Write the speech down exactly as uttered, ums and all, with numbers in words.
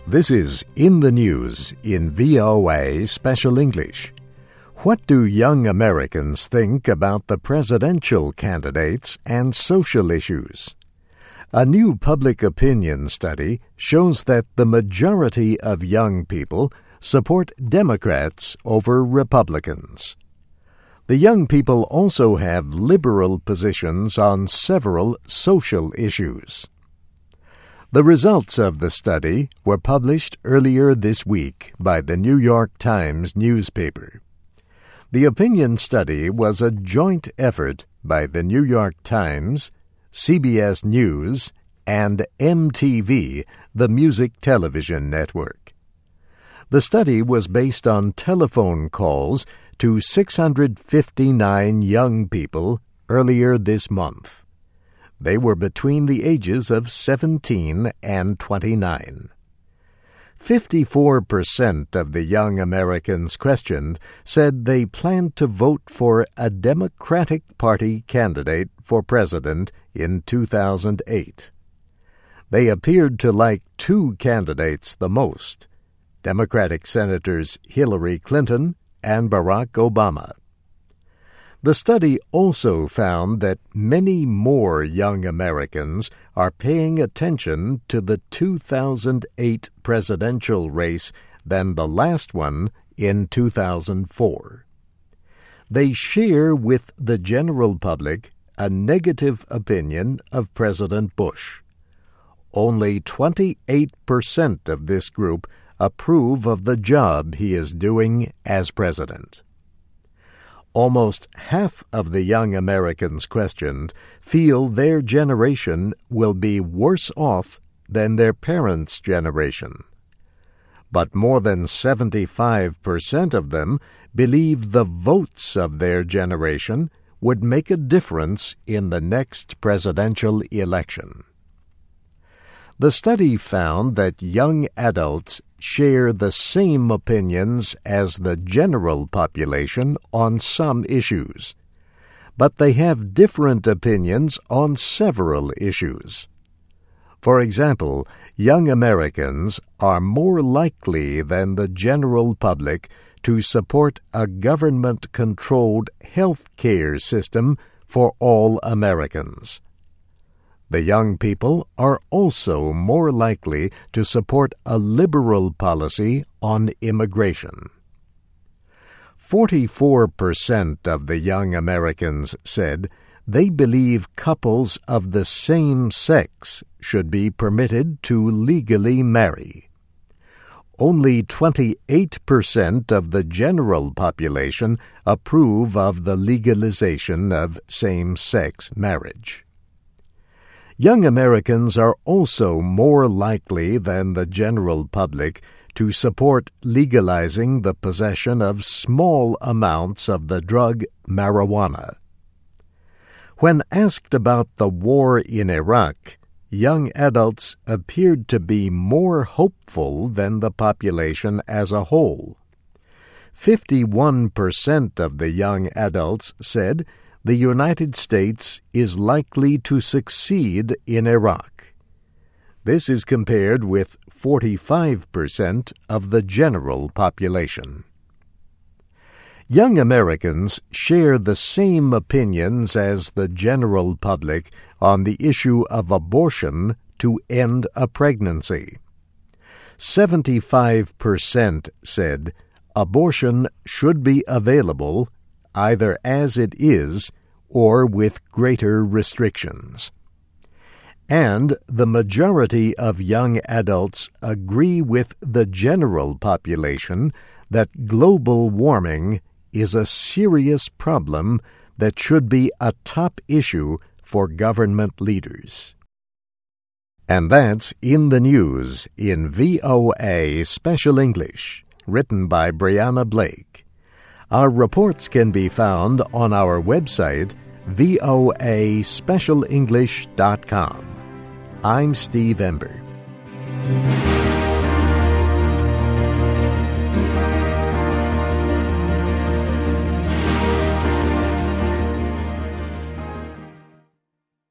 This is In the News in V O A Special English. What do young Americans think about the presidential candidates and social issues? A new public opinion study shows that the majority of young people support Democrats over Republicans. The young people also have liberal positions on several social issues. The results of the study were published earlier this week by the New York Times newspaper. The opinion study was a joint effort by the New York Times, C B S News, and M T V, the music television network. The study was based on telephone calls to six hundred fifty-nine young people earlier this month. They were between the ages of seventeen and twenty-nine. fifty-four percent of the young Americans questioned said they planned to vote for a Democratic Party candidate for president in two thousand eight. They appeared to like two candidates the most, Democratic Senators Hillary Clinton and Barack Obama. The study also found that many more young Americans are paying attention to the two thousand eight presidential race than the last one in two thousand four. They share with the general public a negative opinion of President Bush. Only twenty-eight percent of this group approve of the job he is doing as president. Almost half of the young Americans questioned feel their generation will be worse off than their parents' generation. But more than seventy-five percent of them believe the votes of their generation would make a difference in the next presidential election. The study found that young adults share the same opinions as the general population on some issues, but they have different opinions on several issues. For example, young Americans are more likely than the general public to support a government-controlled health care system for all Americans. The young people are also more likely to support a liberal policy on immigration. forty-four percent of the young Americans said they believe couples of the same sex should be permitted to legally marry. Only twenty-eight percent of the general population approve of the legalization of same-sex marriage. Young Americans are also more likely than the general public to support legalizing the possession of small amounts of the drug marijuana. When asked about the war in Iraq, young adults appeared to be more hopeful than the population as a whole. fifty-one percent of the young adults said the United States is likely to succeed in Iraq. This is compared with forty-five percent of the general population. Young Americans share the same opinions as the general public on the issue of abortion to end a pregnancy. seventy-five percent said abortion should be available either as it is or with greater restrictions. And the majority of young adults agree with the general population that global warming is a serious problem that should be a top issue for government leaders. And that's In the News in V O A Special English, written by Brianna Blake. Our reports can be found on our website, v o a special english dot com. I'm Steve Ember.